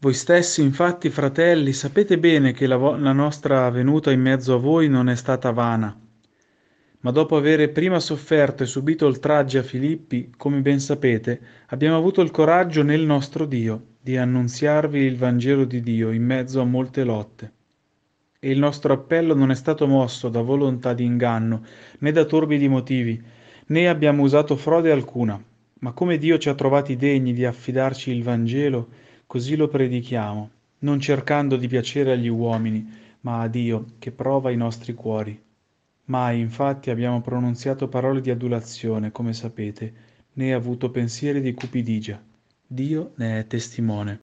Voi stessi, infatti, fratelli, sapete bene che la nostra venuta in mezzo a voi non è stata vana. Ma dopo avere prima sofferto e subito oltraggi a Filippi, come ben sapete, abbiamo avuto il coraggio nel nostro Dio di annunziarvi il Vangelo di Dio in mezzo a molte lotte. E il nostro appello non è stato mosso da volontà di inganno, né da torbidi motivi, né abbiamo usato frode alcuna, ma come Dio ci ha trovati degni di affidarci il Vangelo, così lo predichiamo, non cercando di piacere agli uomini, ma a Dio che prova i nostri cuori. Mai, infatti, abbiamo pronunziato parole di adulazione, come sapete, né avuto pensieri di cupidigia. Dio ne è testimone.